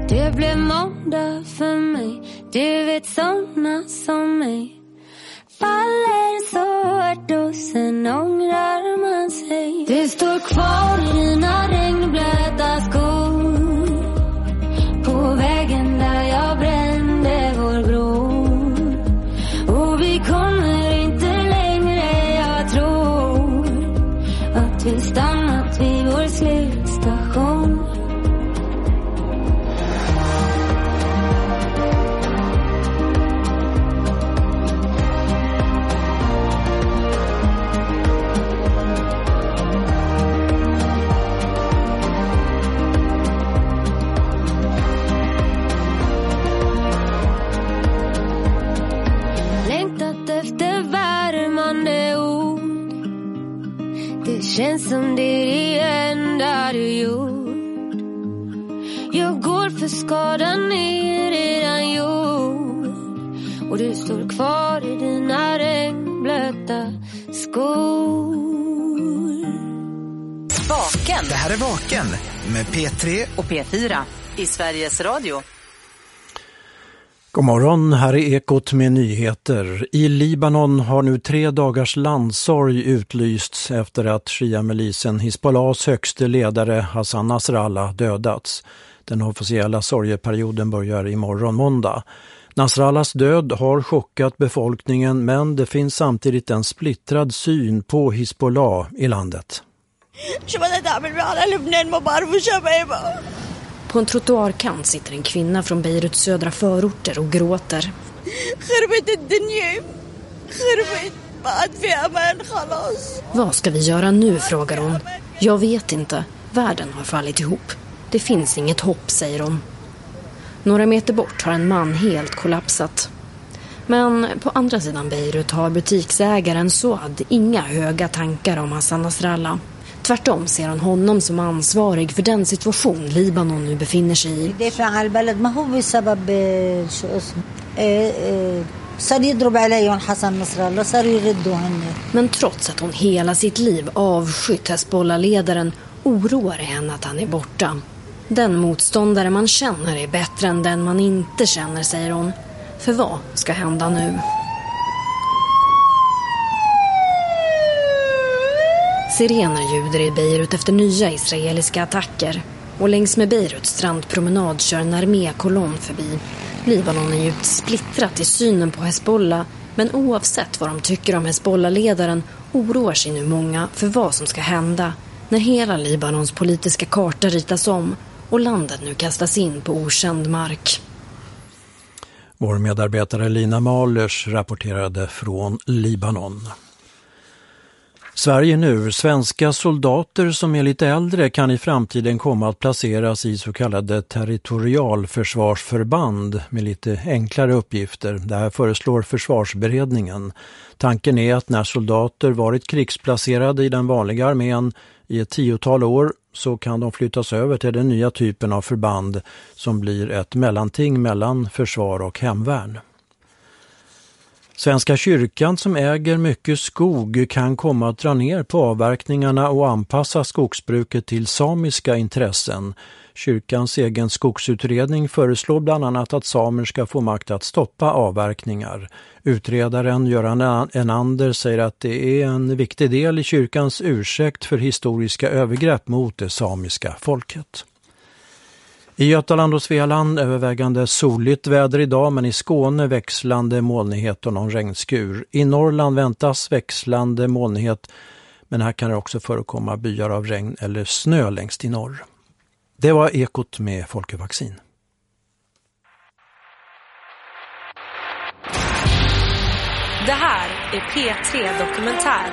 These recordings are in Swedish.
Det blev måndag för mig. Du vet såna som mig faller så hårt och sen ångrar man sig. Det står kvar i dina regnblöta skor på vägen där jag brände vår bro. Och vi kommer inte längre, jag tror att vi stannat vid vår slutstation. Det känns som det är det enda du gjort. Jag går för skadan är redan gjord. Och du står kvar i dina regnblöta skor. Vaken. Det här är Vaken med P3 och P4 i Sveriges Radio. God morgon, här är Ekot med nyheter. I Libanon har nu 3 dagars landsorg utlysts efter att Shia-milisen Hizbollahs högste ledare Hassan Nasrallah dödats. Den officiella sorgeperioden börjar imorgon måndag. Nasrallahs död har chockat befolkningen, men det finns samtidigt en splittrad syn på Hizbollah i landet. På en trottoarkant sitter en kvinna från Beiruts södra förorter och gråter. Vad ska vi göra nu, frågar hon. Jag vet inte. Världen har fallit ihop. Det finns inget hopp, säger hon. Några meter bort har en man helt kollapsat. Men på andra sidan Beirut har butiksägaren Suad inga höga tankar om Hassan Nasrallah. Tvärtom ser han honom som ansvarig för den situation Libanon nu befinner sig i. Men trots att hon hela sitt liv avskytt Hezbollah-ledaren oroar det henne att han är borta. Den motståndare man känner är bättre än den man inte känner, säger hon. För vad ska hända nu? Sirener ljuder i Beirut efter nya israeliska attacker. Och längs med Beiruts strandpromenad kör en armékolonn förbi. Libanon är djupt splittrat i synen på Hezbollah. Men oavsett vad de tycker om Hezbollah-ledaren oroar sig nu många för vad som ska hända när hela Libanons politiska karta ritas om och landet nu kastas in på okänd mark. Vår medarbetare Lina Mahlers rapporterade från Libanon. Sverige nu. Svenska soldater som är lite äldre kan i framtiden komma att placeras i så kallade territorialförsvarsförband med lite enklare uppgifter. Det här föreslår försvarsberedningen. Tanken är att när soldater varit krigsplacerade i den vanliga armén i ett 10-tal år så kan de flyttas över till den nya typen av förband som blir ett mellanting mellan försvar och hemvärn. Svenska kyrkan som äger mycket skog kan komma att dra ner på avverkningarna och anpassa skogsbruket till samiska intressen. Kyrkans egen skogsutredning föreslår bland annat att samer ska få makt att stoppa avverkningar. Utredaren Göran Enander säger att det är en viktig del i kyrkans ursäkt för historiska övergrepp mot det samiska folket. I Götaland och Svealand övervägande soligt väder idag, men i Skåne växlande molnighet och någon regnskur. I Norrland väntas växlande molnighet, men här kan det också förekomma byar av regn eller snö längst i norr. Det var Ekot med Folkevaccin. Det här är P3 Dokumentär.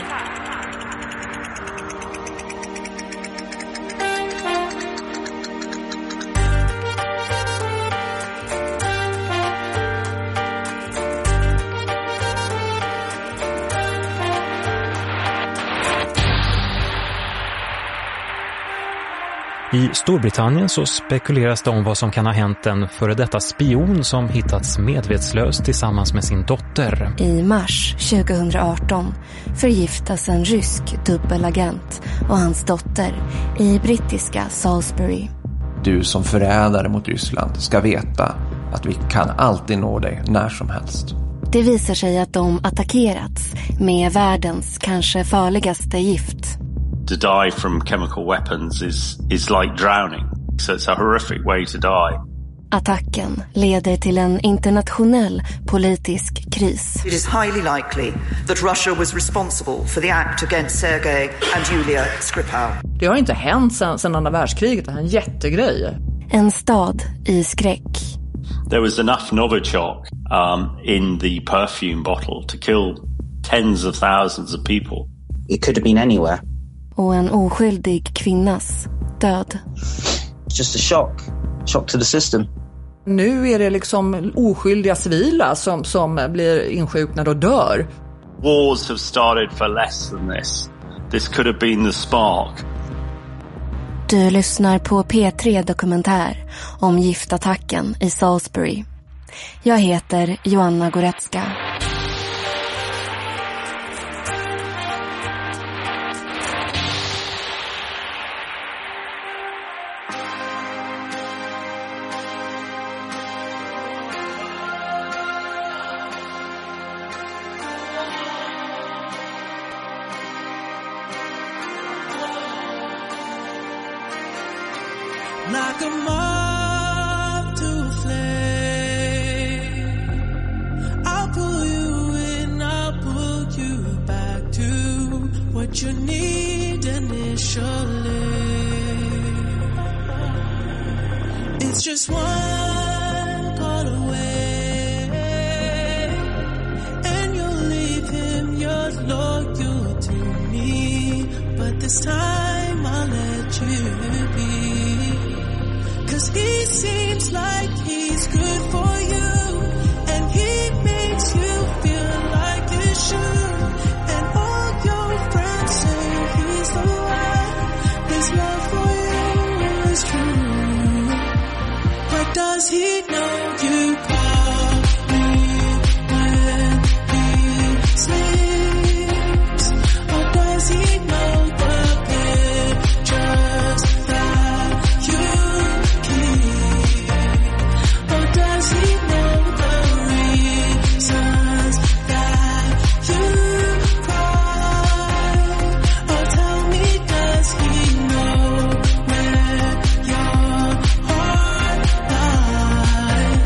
I Storbritannien så spekuleras det om vad som kan ha hänt en före detta spion som hittats medvetslös tillsammans med sin dotter. I mars 2018 förgiftas en rysk dubbelagent och hans dotter i brittiska Salisbury. du som förrädare mot Ryssland ska veta att vi kan alltid nå dig när som helst. Det visar sig att de attackerats med världens kanske farligaste gift. To die from chemical weapons is like drowning. So it's a horrific way to die. Attacken leder till en internationell politisk kris. It is highly likely that Russia was responsible for the act against Sergei and Yulia Skripal. Det har inte hänt sedan andra världskriget, det är en jättegrej. En stad i skräck. There was enough Novichok in the perfume bottle to kill tens of thousands of people. It could have been anywhere. Och en oskyldig kvinnas död. Just a shock to the system. Nu är det liksom oskyldiga civila som blir insjuknade och dör. Wars have started for less than this. This could have been the spark. Du lyssnar på P3 Dokumentär om giftattacken i Salisbury. Jag heter Joanna Goretzka. Like a moth to a flame, I'll pull you in, I'll pull you back to what you need initially. It's just one call away, and you'll leave him, you're loyal to me, but this time I'll let you be. 'Cause he seems like he's good for you, and he makes you feel like you should, and all your friends say he's the one. His love for you is true, but does he know you call me when he sleeps, or does he know the pictures that you does he know the reasons that you cry? Or tell me, does he know where your heart lies?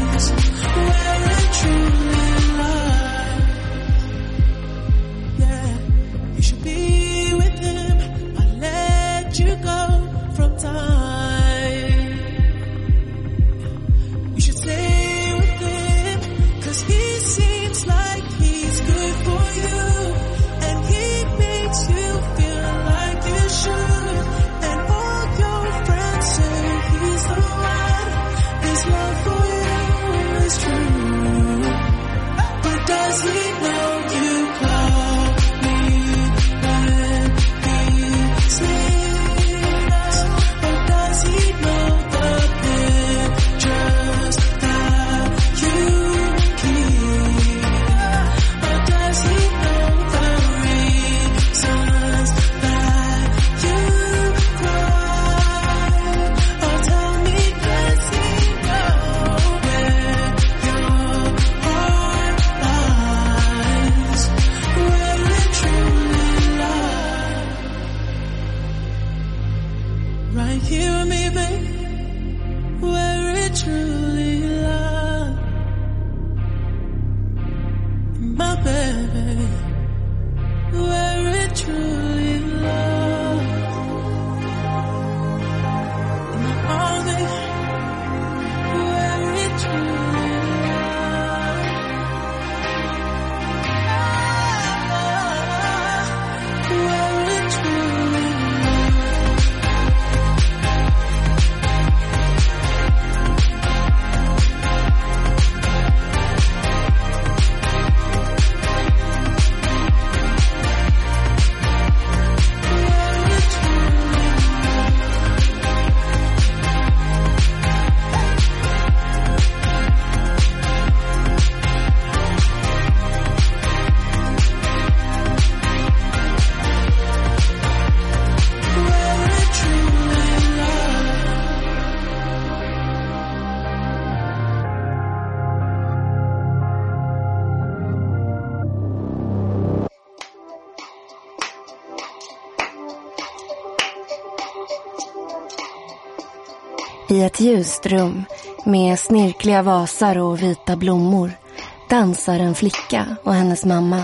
I ett ljust rum med snirkliga vasar och vita blommor dansar en flicka och hennes mamma.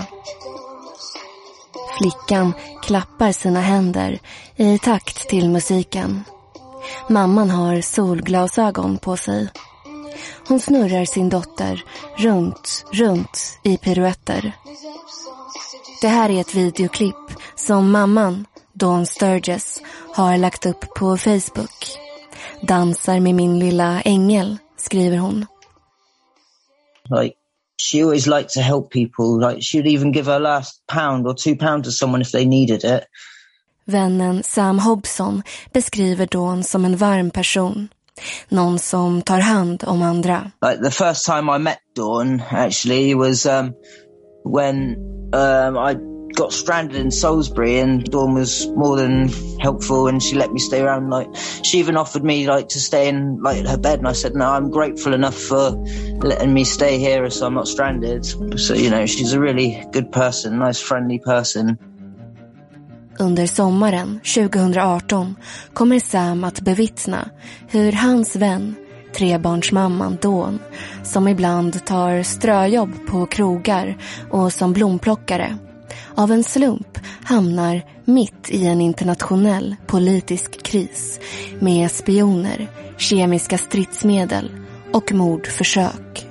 Flickan klappar sina händer i takt till musiken. Mamman har solglasögon på sig. Hon snurrar sin dotter runt i piruetter. Det här är ett videoklipp som mamman, Dawn Sturgess, har lagt upp på Facebook. Dansar med min lilla ängel, skriver hon. Like, she always liked to help people. Like, she would even give her last £1 or £2 to someone if they needed it. Vännen Sam Hobson beskriver Dawn som en varm person. Någon som tar hand om andra. Like, the first time I met Dawn actually was when I got stranded in Salisbury, and Dawn was more than helpful, and she let me stay around. Like, she even offered me like to stay in like her bed, and I said no, I'm grateful enough for letting me stay here so I'm not stranded. So, you know, she's a really good person, nice friendly person. Under sommaren 2018 kommer Sam att bevittna hur hans vän, trebarnsmamman Dawn, som ibland tar ströjobb på krogar och som blomplockare, av en slump hamnar mitt i en internationell politisk kris med spioner, kemiska stridsmedel och mordförsök.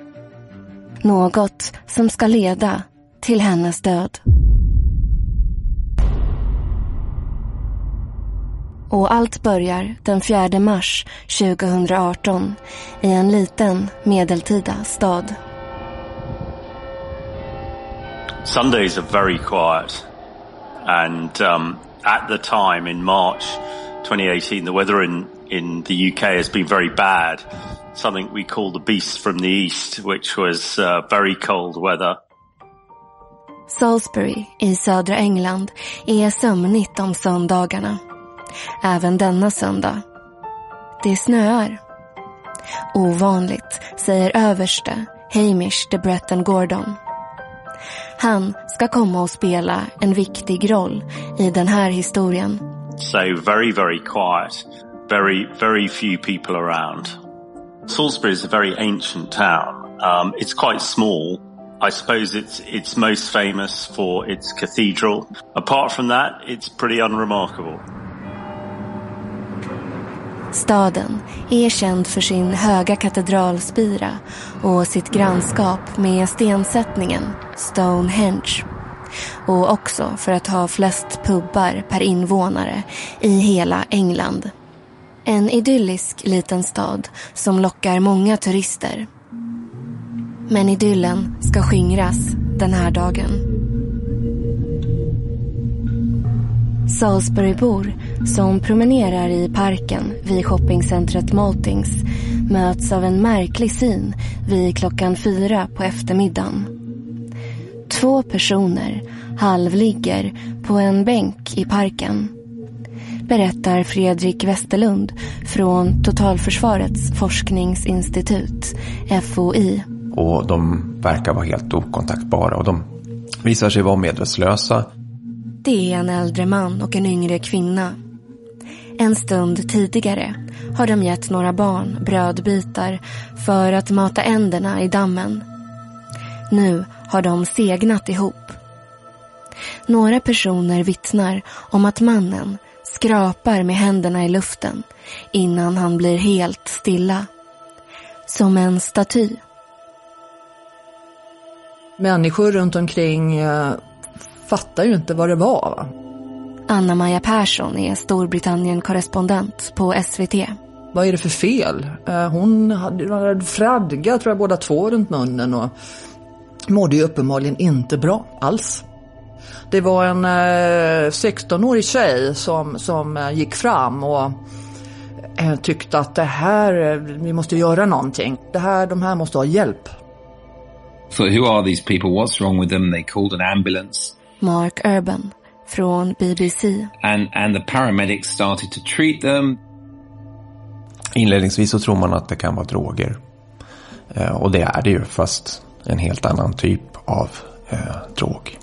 Något som ska leda till hennes död. Och allt börjar den 4 mars 2018 i en liten medeltida stad. Sundays are very quiet, and at the time in March 2018, the weather in the UK has been very bad. Something we call the beast from the east, which was very cold weather. Salisbury i södra England är sömnigt om söndagarna. Även denna söndag. Det snöar. Ovanligt, säger överste Hamish de Bretton Gordon. Han ska komma och spela en viktig roll i den här historien. So very, very quiet. Very, very few people around. Salisbury is a very ancient town. It's quite small. I suppose it's most famous for its cathedral. Apart from that, it's pretty unremarkable. Staden är känd för sin höga katedralspira och sitt grannskap med stensättningen Stonehenge. Och också för att ha flest pubbar per invånare i hela England. En idyllisk liten stad som lockar många turister. Men idyllen ska skingras den här dagen. Salisburybor som promenerar i parken vid shoppingcentret Maltings möts av en märklig syn vid klockan 4 på eftermiddagen. 2 personer halvligger på en bänk i parken, berättar Fredrik Westerlund från Totalförsvarets forskningsinstitut, FOI. Och de verkar vara helt okontaktbara, och de visar sig vara medvetslösa. Det är en äldre man och en yngre kvinna. En stund tidigare har de gett några barn brödbitar för att mata änderna i dammen. Nu har de segnat ihop. Några personer vittnar om att mannen skrapar med händerna i luften innan han blir helt stilla. Som en staty. Människor runt omkring fattar ju inte vad det var, va? Anna-Maja Persson är Storbritannien-korrespondent på SVT. Vad är det för fel? Hon hade fradga, tror jag, båda två runt munnen och mådde ju uppenbarligen inte bra alls. Det var en 16-årig tjej som gick fram och tyckte att vi måste göra någonting. De här måste ha hjälp. So who are these people? What's wrong with them? They called an ambulance. Mark Urban från BBC. And the paramedics started to treat them. Inledningsvis så tror man att det kan vara droger. Och det är det ju, fast en helt annan typ av drog.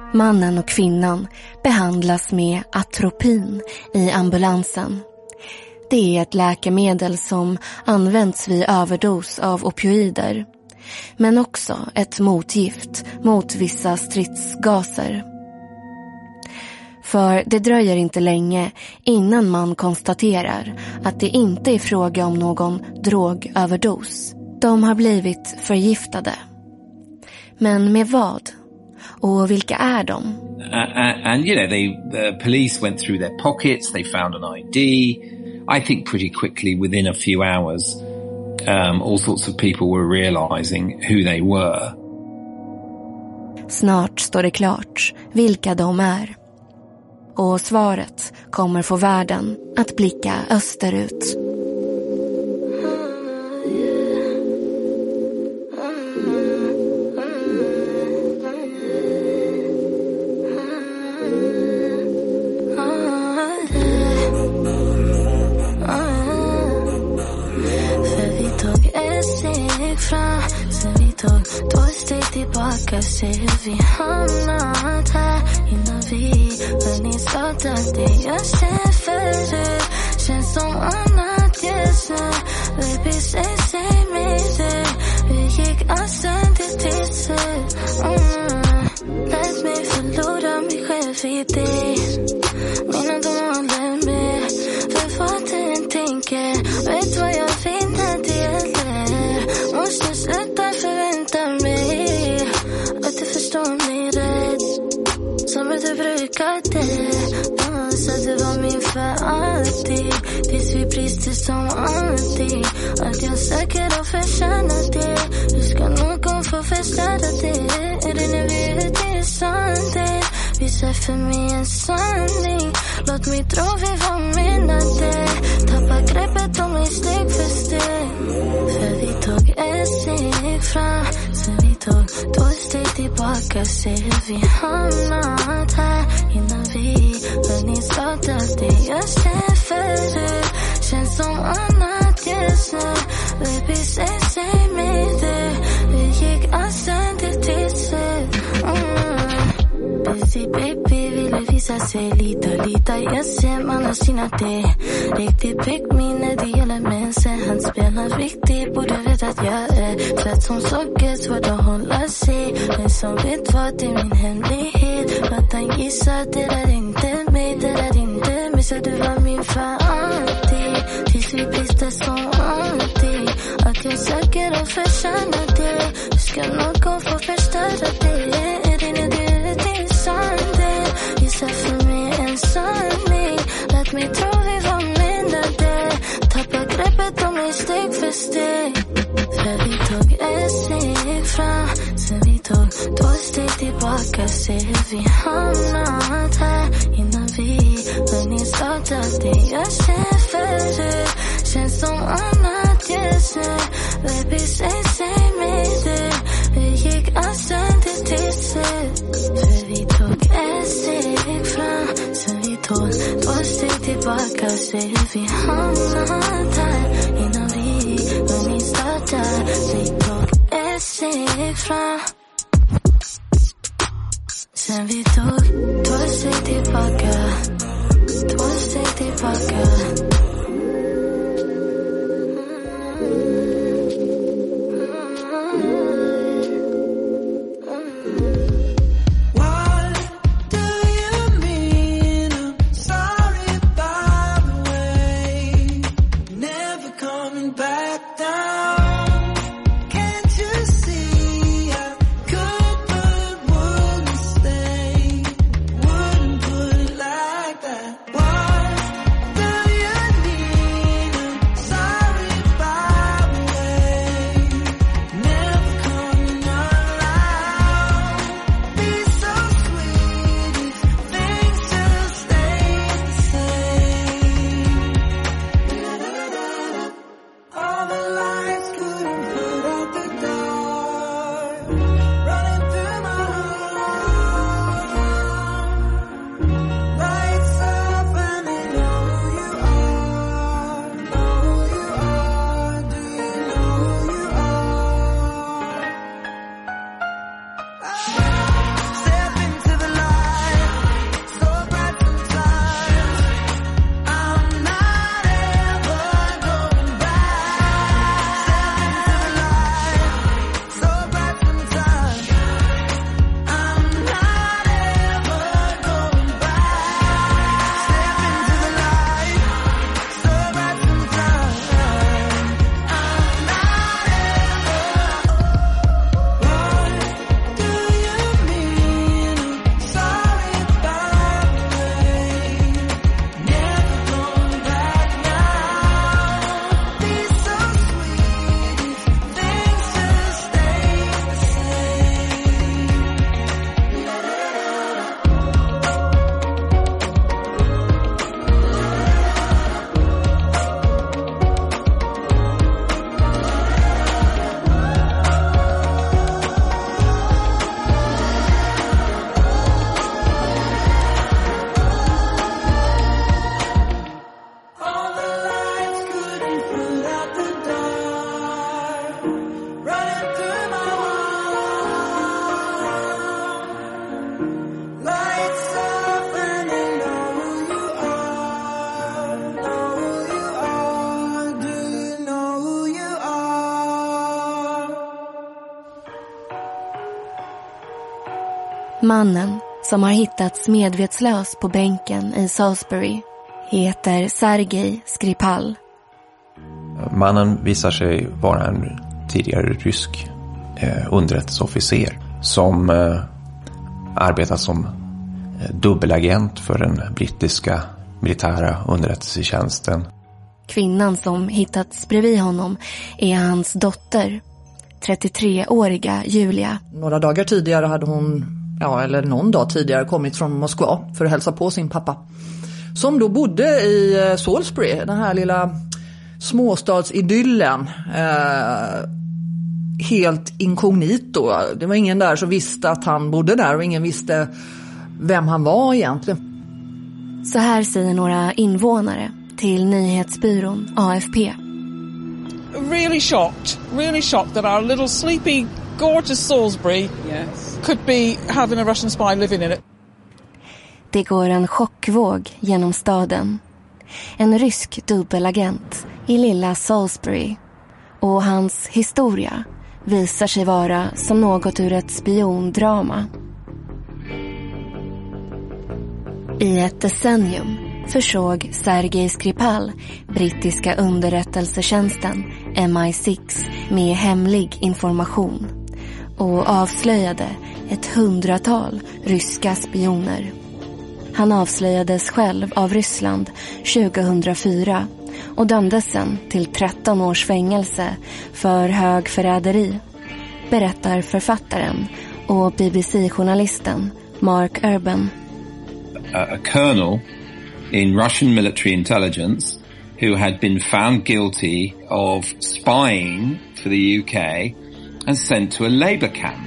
Mannen och kvinnan behandlas med atropin i ambulansen. Det är ett läkemedel som används vid överdos av opioider, men också ett motgift mot vissa stridsgaser. För det dröjer inte länge innan man konstaterar att det inte är fråga om någon drogöverdos. De har blivit förgiftade. Men med vad? Och vilka är de? And you know, the police went through their pockets, they found an ID. I think pretty quickly, within a few hours, all sorts of people were realizing who they were. Snart står det klart vilka de är. Och svaret kommer få världen att blicka österut. Tillbaka ser vi hamnat här innan vi hunnit starta det jag ser förut. Känns som annat just nu. Baby, säg mig du. Vi gick avståndet till slut. Lät mig förlora mig själv i dig. Mina dagar håller med. För vad du tänker. Vet vad jag vill när det gäller. Måste sluta förvänta mig. Att du förstår mig rätt. Som du brukade. Så du var min för alltid. Tills vi brister som alltid. Att jag söker och förtjänar det. Du ska någon få förstöra det. Är det när vi är ute i sanden? Visa för mig en sanning. Låt mig tro vi var menade. Tappa greppet om mig steg för steg. För vi tog ett steg fram. Sen vi tog 2 steg tillbaka. Ser vi hamnat här innan vi hunnit starta det jag ser förut. Känns som annat just nu. Baby, säg mig du. Vi gick avståndet till slut. Busy baby ville visa sig lita. Jag ser man har synat det. Riktigt pick me när det gäller män. Sen han spelar viktig. Borde veta att jag är platt som socker. Svårt att hålla sig. Den som vet vad det är min hemlighet. Att han gissar det där inte mig. Det där inte mig. Så du var min för alltid. Tills vi brister som alltid. Att jag söker och förtjänar det. Du ska någon få förstöra det. Är det när du sanden, gissa för mig en sanning. Lät mig tro vi var menade. Tappa greppet om mig steg för steg. För vi tog ett steg fram. Sen vi tog 2 steg tillbaka. Ser vi hamnat här innan vi hunnit starta det jag ser förut. Känns som annat just nu. Baby, säg mig du. Vi gick avståndet till slut. För vi tog ett steg fram. Sen vi tog 2 steg tillbaka. Ser vi hamnat här innan vi hunnit starta. Vi tog ett steg fram. Sen vi tog 2 steg tillbaka. 2 steg tillbaka. Mannen som har hittats medvetslös på bänken i Salisbury heter Sergej Skripal. Mannen visar sig vara en tidigare rysk underrättelseofficer som arbetar som dubbelagent för den brittiska militära underrättelsetjänsten. Kvinnan som hittats bredvid honom är hans dotter, 33-åriga Julia. Några dagar tidigare hade hon, eller någon dag tidigare, kommit från Moskva för att hälsa på sin pappa. Som då bodde i Salisbury, den här lilla småstadsidyllen. Helt inkognito. Det var ingen där som visste att han bodde där och ingen visste vem han var egentligen. Så här säger några invånare till nyhetsbyrån AFP. Really shocked that our little sleepy, gorgeous Salisbury could be having a Russian spy living in it. Det går en chockvåg genom staden. En rysk dubbelagent i lilla Salisbury. Och hans historia visar sig vara som något ur ett spiondrama. I ett decennium försåg Sergej Skripal brittiska underrättelsetjänsten MI6 med hemlig information och avslöjade ett 100-tal ryska spioner. Han avslöjades själv av Ryssland 2004 och dömdes sen till 13 års fängelse för högförräderi, berättar författaren och BBC-journalisten Mark Urban. A colonel in Russian military intelligence who had been found guilty of spying for the UK and sent to a Labour camp.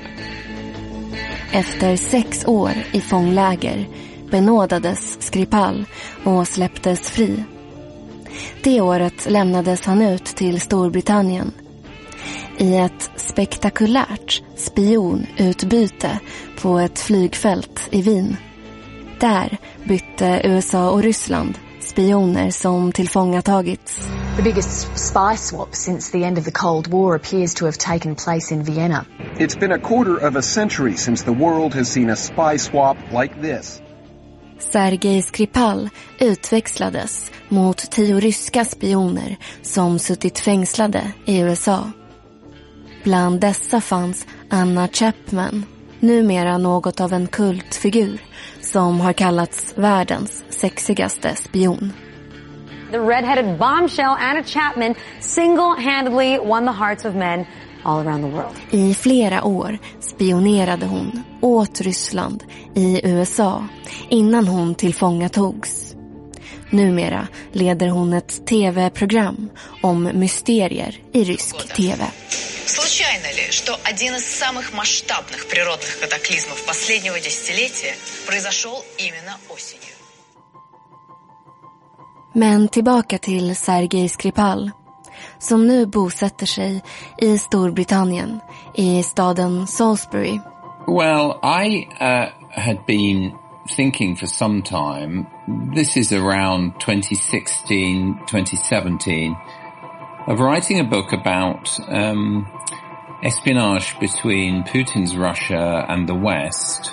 Efter 6 år i fångläger benådades Skripal och släpptes fri. Det året lämnades han ut till Storbritannien. I ett spektakulärt spionutbyte på ett flygfält i Wien. Där bytte USA och Ryssland spioner som tillfångatagits. The biggest spy swap since the end of the Cold War appears to have taken place in Vienna. It's been a quarter of a century since the world has seen a spy swap like this. Sergej Skripal utväxlades mot 10 ryska spioner som suttit fängslade i USA. Bland dessa fanns Anna Chapman, numera något av en kultfigur som har kallats världens sexigaste spion. The red-headed bombshell Anna Chapman single-handedly won the hearts of men all around the world. I flera år spionerade hon åt Ryssland i USA innan hon tillfångatogs. Numera leder hon ett tv-program om mysterier i rysk tv. Случайно ли, что один из самых масштабных природных катаклизмов последнего десятилетия произошел именно осенью? Men tillbaka till Sergej Skripal, som nu bosätter sig i Storbritannien, i staden Salisbury. Well, I had been thinking for some time, this is around 2016, 2017, of writing a book about espionage between Putin's Russia and the West.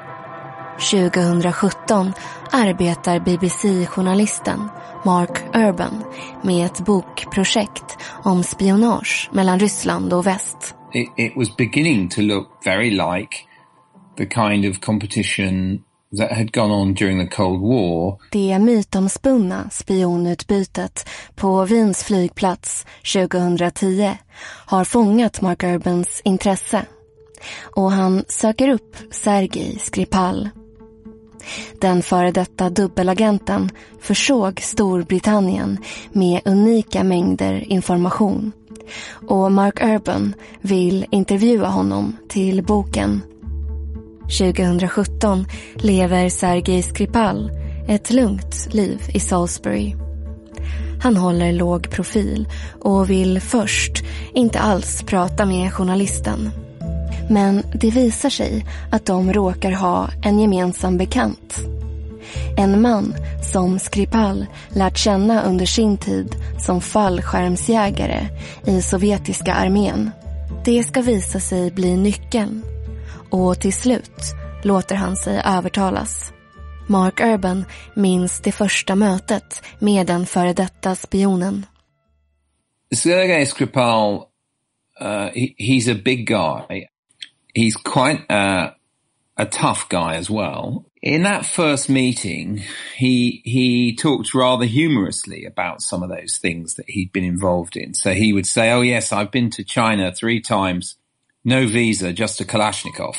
2017 arbetar BBC-journalisten Mark Urban med ett bokprojekt om spionage mellan Ryssland och väst. It was beginning to look very like the kind of competition that had gone on during the Cold War. Det mytomspunna spionutbytet på Wiens flygplats 2010 har fångat Mark Urbans intresse. Och han söker upp Sergej Skripal. Den före detta dubbelagenten försåg Storbritannien med unika mängder information. Och Mark Urban vill intervjua honom till boken. 2017 lever Sergej Skripal ett lugnt liv i Salisbury. Han håller låg profil och vill först inte alls prata med journalisten. Men det visar sig att de råkar ha en gemensam bekant. En man som Skripal lärt känna under sin tid som fallskärmsjägare i sovjetiska armén. Det ska visa sig bli nyckeln. Och till slut låter han sig övertalas. Mark Urban minns det första mötet med den före detta spionen. Sergei Skripal, he's a big guy. He's quite a tough guy as well. In that first meeting, he talked rather humorously about some of those things that he'd been involved in. So he would say, oh yes, I've been to China 3 times, no visa, just a Kalashnikov.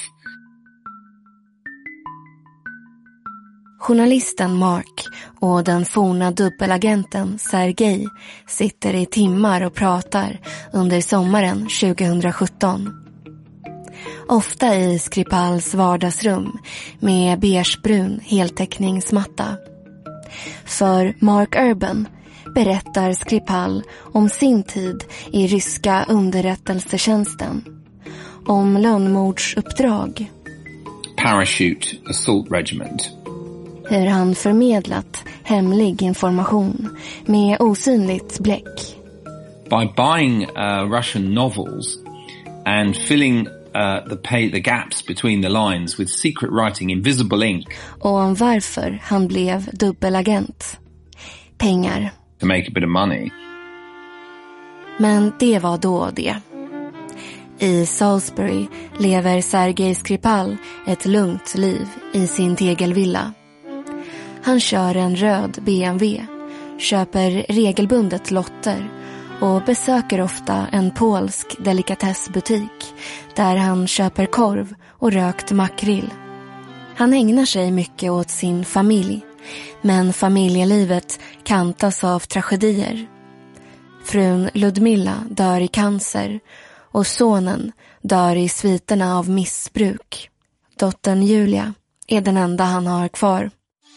Journalisten Mark och den forna dubbelagenten Sergej sitter i timmar och pratar under sommaren 2017. Ofta i Skripals vardagsrum med beigebrun heltäckningsmatta. För Mark Urban berättar Skripal om sin tid i ryska underrättelsetjänsten. Om lönnmordsuppdrag. Parachute Assault Regiment. Hur han förmedlat hemlig information med osynligt bläck. By buying Russian novels and filling the gaps between the lines with secret writing, invisible ink. Och om varför han blev dubbelagent. Pengar. To make a bit of money. Men det var då det. I Salisbury lever Sergej Skripal ett lugnt liv i sin tegelvilla. Han kör en röd BMW, köper regelbundet lotter och besöker ofta en polsk delikatessbutik där han köper korv och rökt makrill. Han ägnar sig mycket åt sin familj, men familjelivet kantas av tragedier. Frun Ludmilla dör i cancer och sonen dör i sviterna av missbruk. Dottern Julia är den enda han har kvar.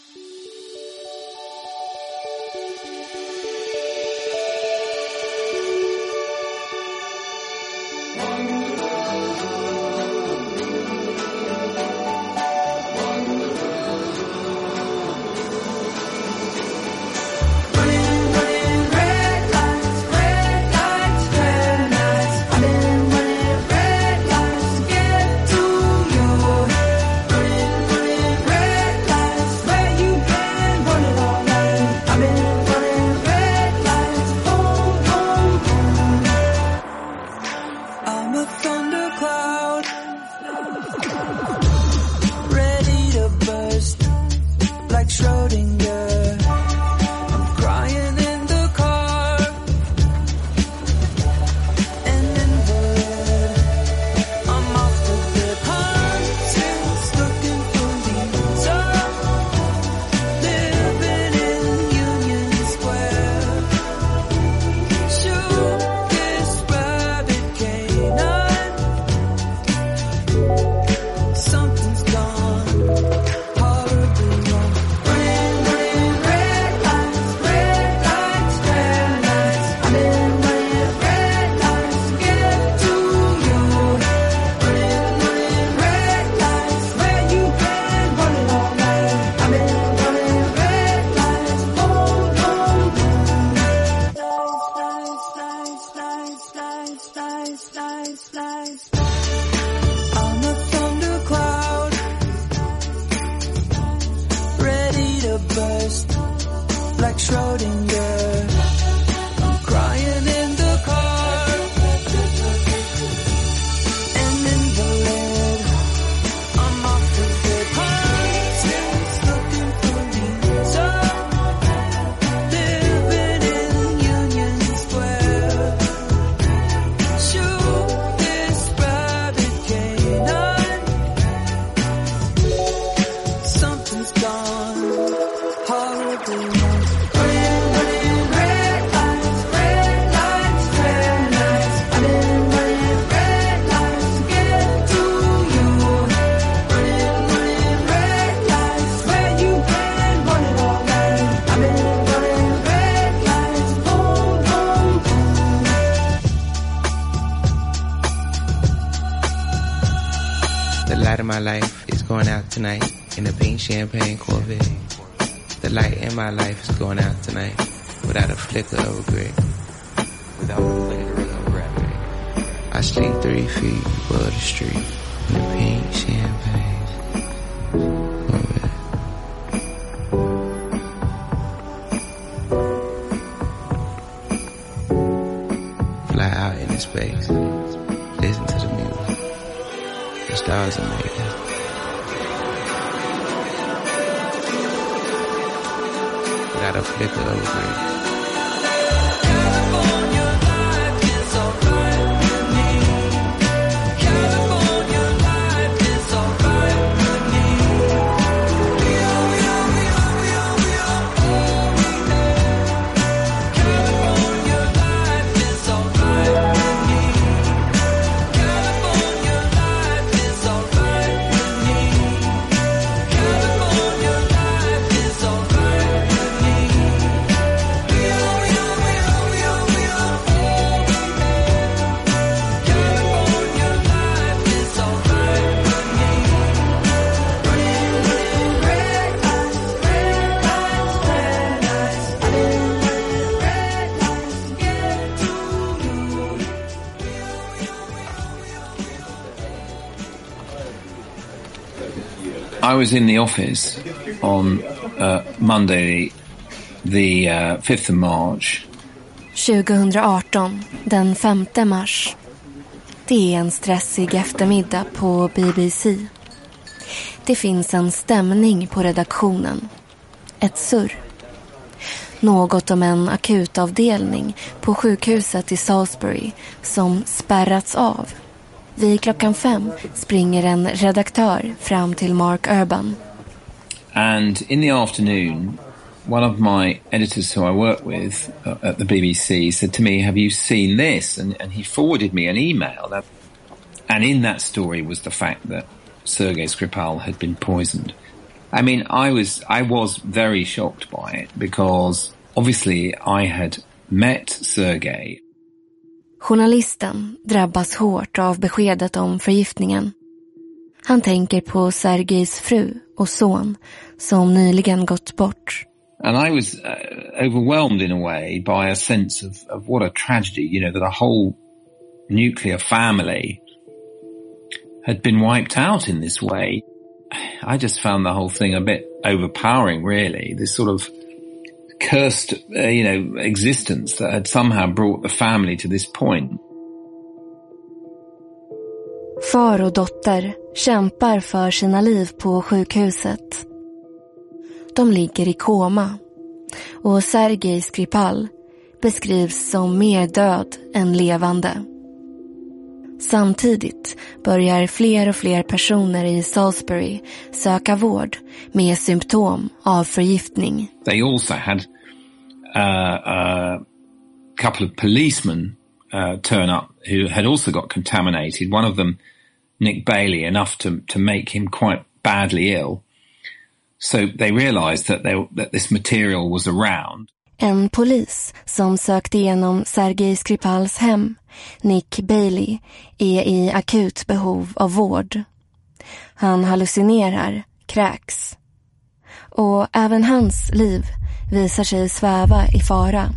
My life is going out tonight in a pink champagne Corvette. The light in my life is going out tonight without a flicker of regret. Without a flicker of regret. I sleep 3 feet above the street in a pink champagne. fly out into space. Listen to the music. The stars are making. Without a flicker of green. I was in the office on Monday, the 5th of March. 2018, den 5 mars. Det är en stressig eftermiddag på BBC. Det finns en stämning på redaktionen. Ett surr. Något om en akutavdelning på sjukhuset i Salisbury som spärrats av. Vid klockan 5 springer en redaktör fram till Mark Urban. And in the afternoon, one of my editors who I work with at the BBC said to me, have you seen this? And he forwarded me an email. And in that story was the fact that Sergei Skripal had been poisoned. I mean, I was very shocked by it because obviously I had met Sergei. Journalisten drabbas hårt av beskedet om förgiftningen. Han tänker på Sergejs fru och son som nyligen gått bort. And I was overwhelmed in a way by a sense of what a tragedy, you know, that a whole nuclear family had been wiped out in this way. I just found the whole thing a bit overpowering, really. This sort of cursed, existence that had somehow brought the family to this point. Far och dotter kämpar för sina liv på sjukhuset. De ligger i koma och Sergej Skripal beskrivs som mer död än levande. Samtidigt börjar fler och fler personer i Salisbury söka vård med symptom av förgiftning. They also had a couple of policemen turn up who had also got contaminated. One of them, Nick Bailey, enough to make him quite badly ill. So they realized that this material was around. En polis som sökte igenom Sergej Skripals hem, Nick Bailey, är i akut behov av vård. Han hallucinerar, kräks. Och även hans liv visar sig sväva i fara.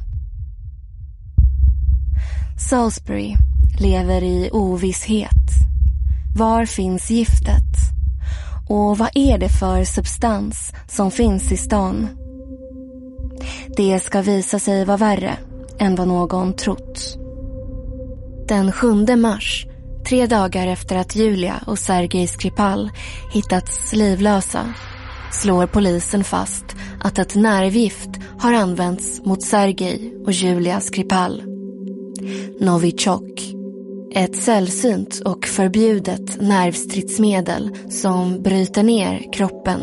Salisbury lever i ovisshet. Var finns giftet? Och vad är det för substans som finns i stan? Det ska visa sig vara värre än vad någon trott. Den 7 mars, 3 dagar efter att Julia och Sergej Skripal hittats livlösa, slår polisen fast att ett nervgift har använts mot Sergej och Julia Skripal. Novichok, ett sällsynt och förbjudet nervstridsmedel som bryter ner kroppen.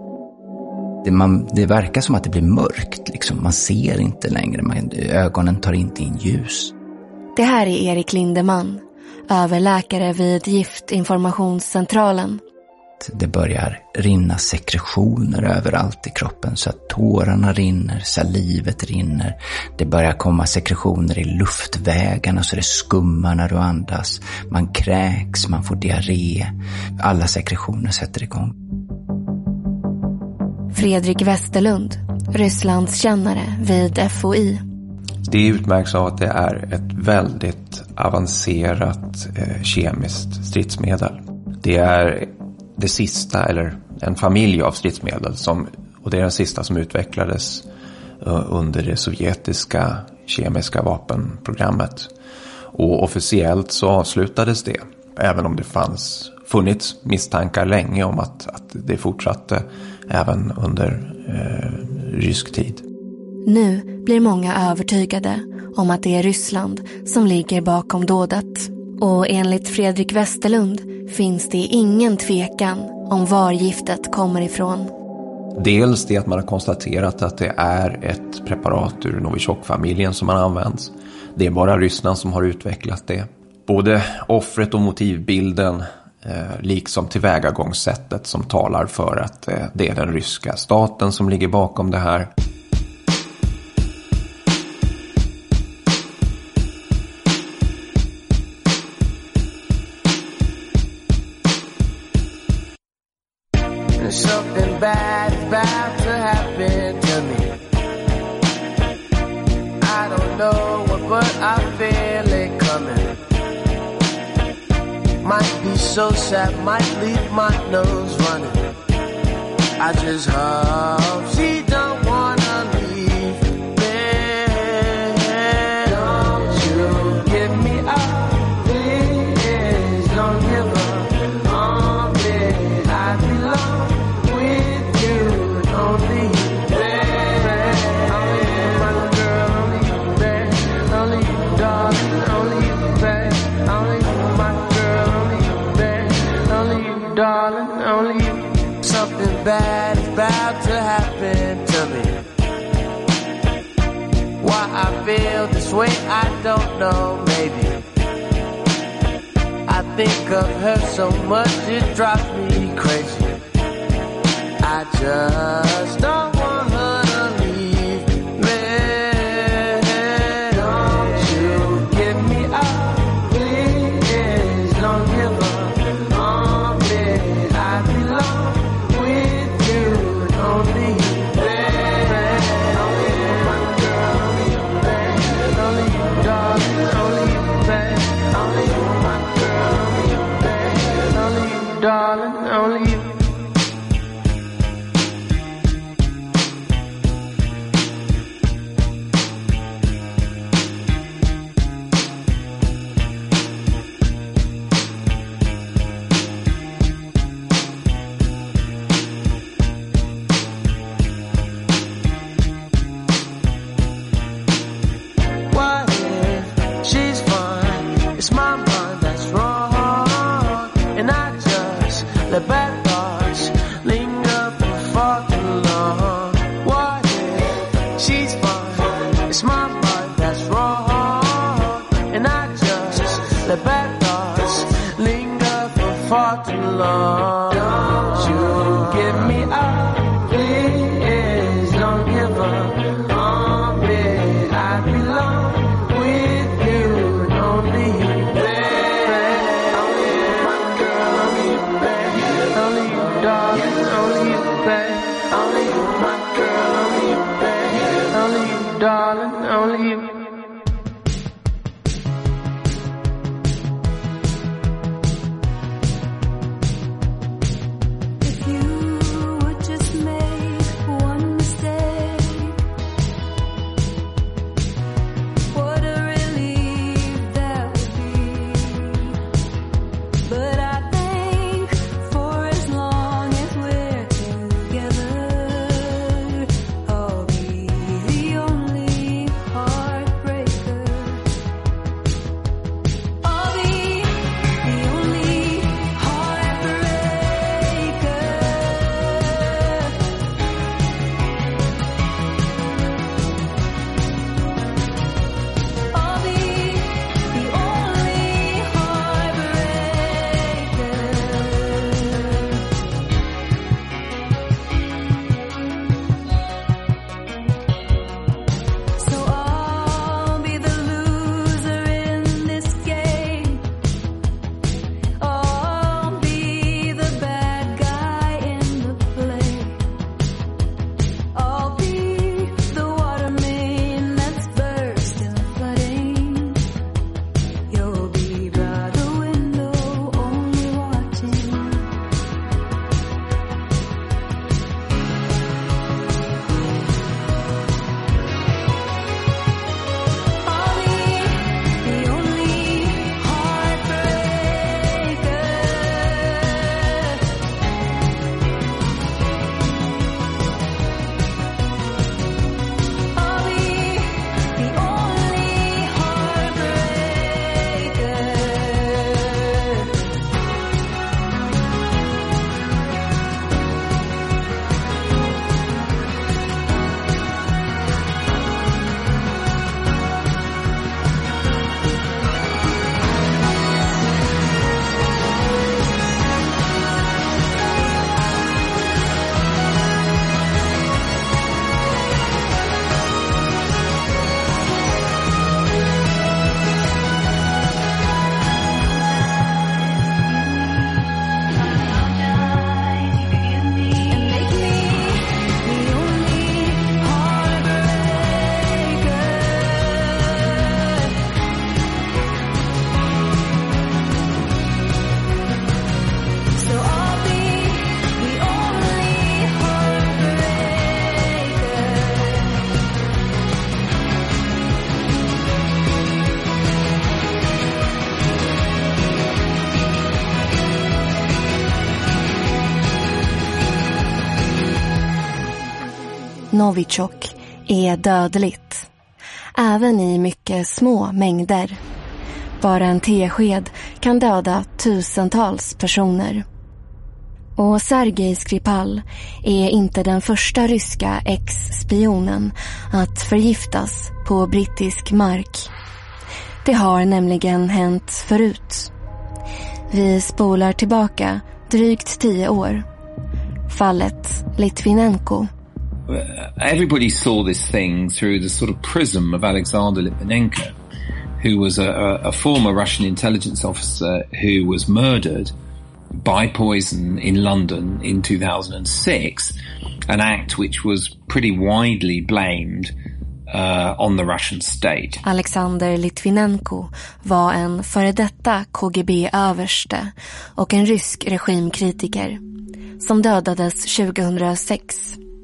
Det verkar som att det blir mörkt, liksom. Man ser inte längre, ögonen tar inte in ljus. Det här är Erik Lindeman, överläkare vid Giftinformationscentralen. Det börjar rinna sekretioner överallt i kroppen så att tårarna rinner, salivet rinner. Det börjar komma sekretioner i luftvägarna så det skummar när du andas. Man kräks, man får diarré. Alla sekretioner sätter igång. Fredrik Westerlund, Rysslandskännare vid FOI. Det utmärks av att det är ett väldigt avancerat kemiskt stridsmedel. Det är det sista, eller en familj av stridsmedel och det är den sista som utvecklades under det sovjetiska kemiska vapenprogrammet. Och officiellt så avslutades det, även om det funnits misstankar länge om att det fortsatte även under rysk tid. Nu blir många övertygade om att det är Ryssland som ligger bakom dådet. Och enligt Fredrik Westerlund finns det ingen tvekan om var giftet kommer ifrån. Dels det att man har konstaterat att det är ett preparat ur Novichok-familjen som har använts. Det är bara Ryssland som har utvecklat det. Både offret och motivbilden liksom tillvägagångssättet som talar för att det är den ryska staten som ligger bakom det här. Something bad is about to happen to me. I don't know what, but I feel it coming. Might be so sad, might leave my nose running. I just hope she don't wanna leave me. Don't you give me up, please. Don't give up on me. I belong with you, only you, baby. My girl, only you, baby. Only you, darling, only you, baby. Only you, my girl, only you, baby. Only you, darling, only you. Something bad is about to happen to me. Why I feel this way, I don't know, maybe. I think of her so much, it drives me crazy. I just don't want her to leave me. Don't you give me up, please. Don't give up on me. I belong with you, only you, baby. Only you, my girl, only you, baby. Only you, darling, only you, baby. Only you, my girl, only you, baby. Only you, darling, only you. What if she's fine? It's my mind that's wrong, and I just let bad thoughts linger for far too long. What if she's fine? It's my mind that's wrong, and I just let bad thoughts linger for far too long. Don't you give me up, please. Don't give up on me. I belong with you, only you, baby. Only you, my girl, only you, baby. Only you, darling, only you, baby. Only you, my girl, only you, baby. Only you, darling, only you. If you would just make one mistake, Novichok är dödligt. Även i mycket små mängder. Bara en tesked kan döda tusentals personer. Och Sergej Skripal är inte den första ryska ex-spionen att förgiftas på brittisk mark. Det har nämligen hänt förut. Vi spolar tillbaka drygt 10 år. Fallet Litvinenko. Everybody saw this thing through the sort of prism of Alexander Litvinenko, who was a former Russian intelligence officer who was murdered by poison in London in 2006, an act which was pretty widely blamed on the Russian state. Alexander Litvinenko var en före detta KGB-överste och en rysk regimkritiker som dödades 2006.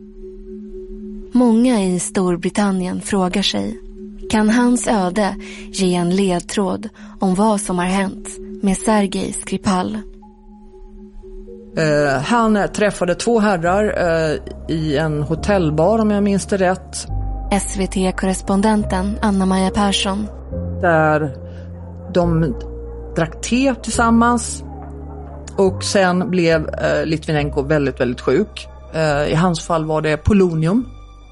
Många i Storbritannien frågar sig, kan hans öde ge en ledtråd om vad som har hänt med Sergej Skripal? Han träffade 2 herrar i en hotellbar, om jag minns det rätt. SVT-korrespondenten Anna-Maja Persson. Där de drack te tillsammans och sen blev Litvinenko väldigt, väldigt sjuk. I hans fall var det polonium.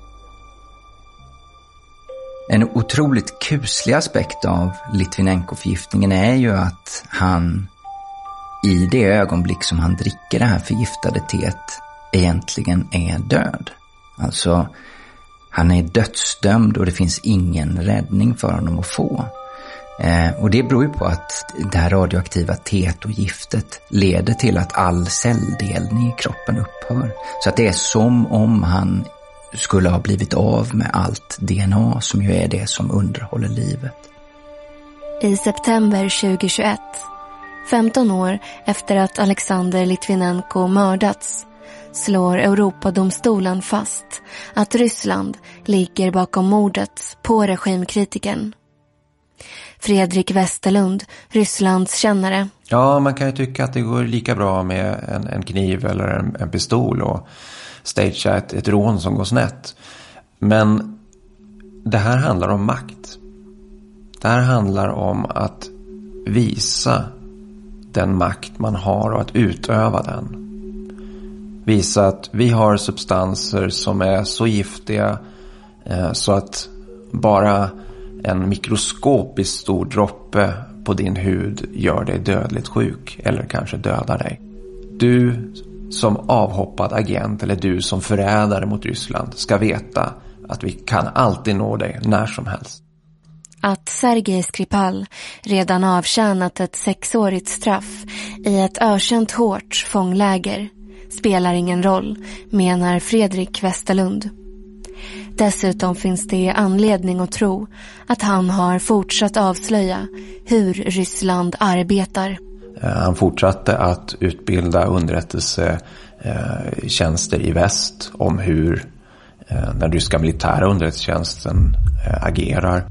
En otroligt kuslig aspekt av Litvinenko-förgiftningen är ju att han i det ögonblick som han dricker det här förgiftade teet egentligen är död. Alltså, han är dödsdömd och det finns ingen räddning för honom att få. Och det beror ju på att det här radioaktiva teet och giftet leder till att all celldelning i kroppen upphör. Så att det är som om han skulle ha blivit av med allt DNA som ju är det som underhåller livet. I september 2021, 15 år efter att Alexander Litvinenko mördats, slår Europadomstolen fast att Ryssland ligger bakom mordet på regimkritiken. Fredrik Westerlund, Rysslands kännare. Ja, man kan ju tycka att det går lika bra med en kniv eller en pistol och stagea ett rån som går snett. Men det här handlar om makt. Det här handlar om att visa den makt man har och att utöva den. Visa att vi har substanser som är så giftiga så att bara en mikroskopiskt stor droppe på din hud gör dig dödligt sjuk eller kanske dödar dig. Du som avhoppad agent eller du som förrädare mot Ryssland ska veta att vi kan alltid nå dig när som helst. Att Sergej Skripal redan avtjänat ett 6-årigt straff i ett ökänt hårt fångläger spelar ingen roll, menar Fredrik Westerlund. Dessutom finns det anledning att tro att han har fortsatt avslöja hur Ryssland arbetar. Han fortsatte att utbilda underrättelsetjänster i väst om hur den ryska militära underrättelsetjänsten agerar.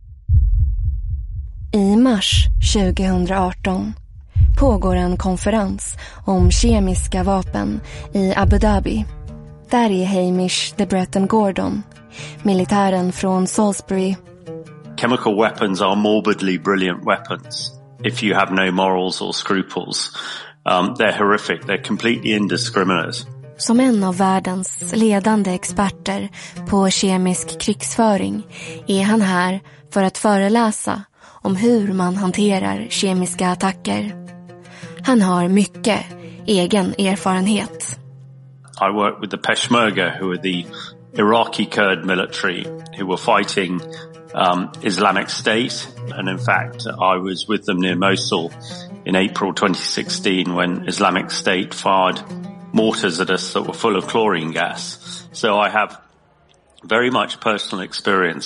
I mars 2018 pågår en konferens om kemiska vapen i Abu Dhabi. Där är Hamish de Bretton Gordon, militären från Salisbury. Chemical weapons are morbidly brilliant weapons. If you have no morals or scruples, they're horrific. They're completely indiscriminate. Som en av världens ledande experter på kemisk krigsföring är han här för att föreläsa om hur man hanterar kemiska attacker. Han har mycket egen erfarenhet. I worked with the Peshmerga, who are the Iraqi Kurd military who were fighting Islamic State. And in fact, I was with them near Mosul in April 2016 when Islamic State fired mortars at us that were full of chlorine gas. So I have very much personal experience.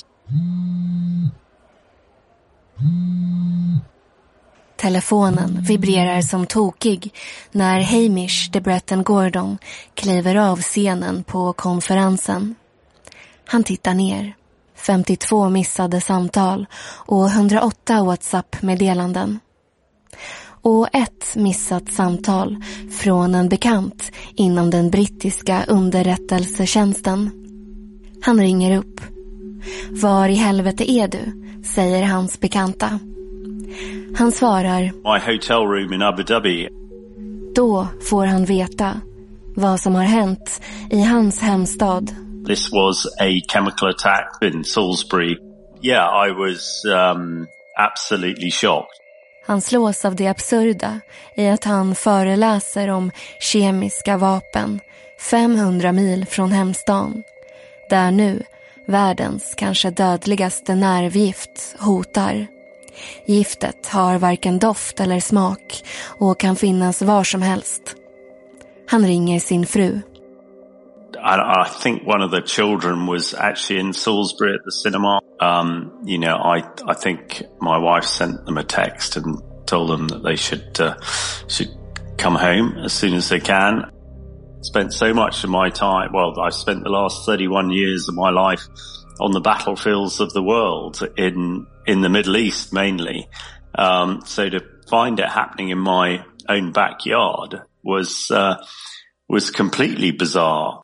Telefonen vibrerar som tokig när Hamish de Bretton Gordon kliver av scenen på konferensen. Han tittar ner. 52 missade samtal och 108 WhatsApp-meddelanden. Och ett missat samtal från en bekant inom den brittiska underrättelsetjänsten. Han ringer upp. Var i helvete är du? Säger hans bekanta. Han svarar: My hotel room in Abu Dhabi. Då får han veta vad som har hänt i hans hemstad. This was a chemical attack in Salisbury. Yeah, I was absolutely shocked. Han slås av det absurda i att han föreläser om kemiska vapen 500 mil från hemstan, där nu världens kanske dödligaste nervgift hotar. Giftet har varken doft eller smak och kan finnas var som helst. Han ringer sin fru. I think one of the children was actually in Salisbury at the cinema. I think my wife sent them a text and told them that they should come home as soon as they can. Spent so much of my time, I spent the last 31 years of my life on the battlefields of the world in the Middle East mainly. So to find it happening in my own backyard was completely bizarre.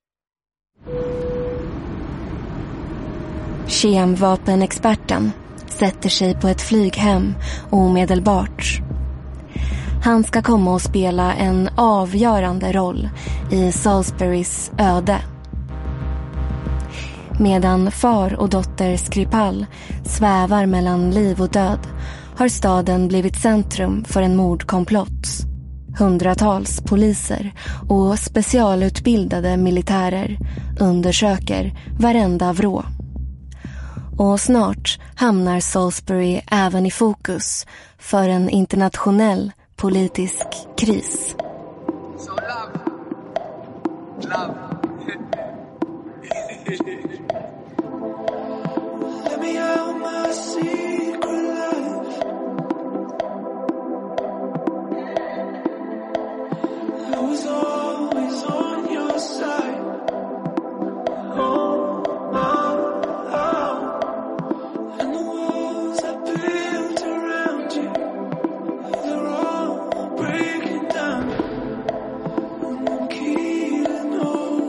Kemvapenexperten sätter sig på ett flyghem omedelbart. Han ska komma och spela en avgörande roll i Salisburys öde. Medan far och dotter Skripal svävar mellan liv och död har staden blivit centrum för en mordkomplott. Hundratals poliser och specialutbildade militärer undersöker varenda vrå. Och snart hamnar Salisbury även i fokus för en internationell politisk kris. Love. Let me out my secret life. I was always on your side. Oh, oh, oh. And the walls I built around you, they're all breaking down. And I'm keeping all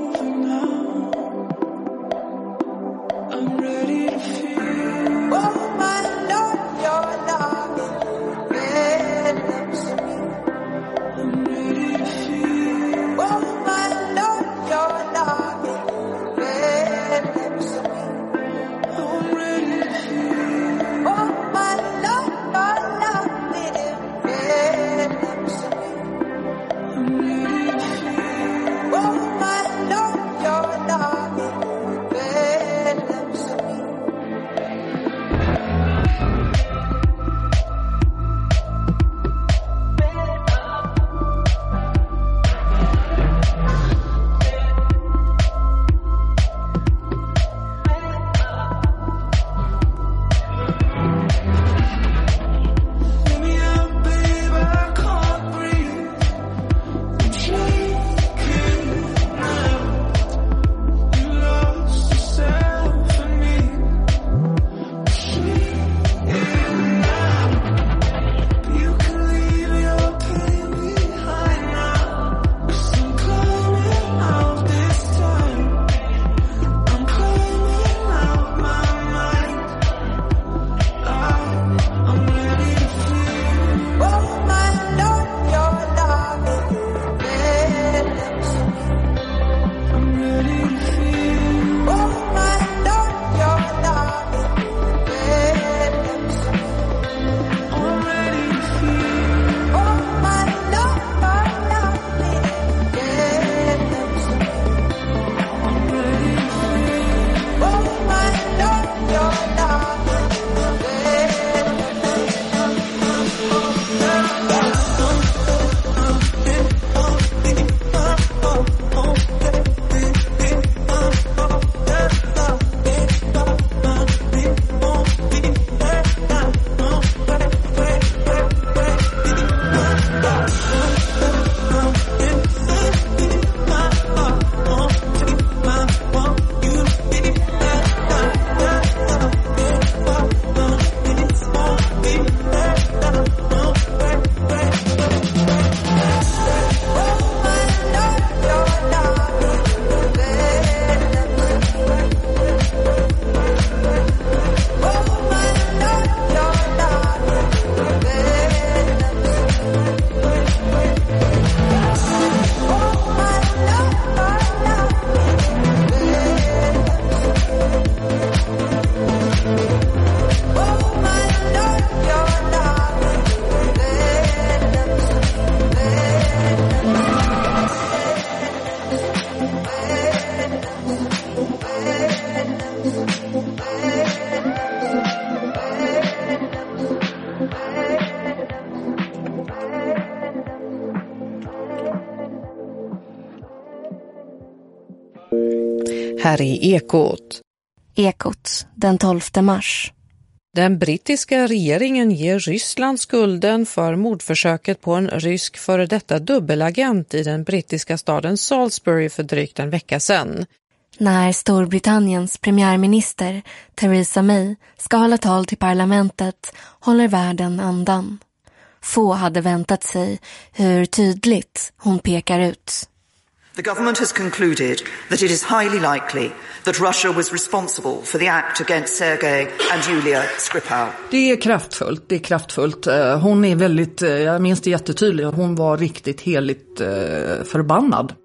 Här är Ekot. Ekot, den 12 mars. Den brittiska regeringen ger Ryssland skulden för mordförsöket på en rysk före detta dubbelagent i den brittiska staden Salisbury för drygt en vecka sedan. När Storbritanniens premiärminister Theresa May ska hålla tal till parlamentet håller världen andan. Få hade väntat sig hur tydligt hon pekar ut. The government has concluded that it is highly likely that Russia was responsible for the act against Sergei and Yulia Skripal. Det är kraftfullt. Hon är väldigt, jag minns det jättetydligt, hon var riktigt heligt förbannad.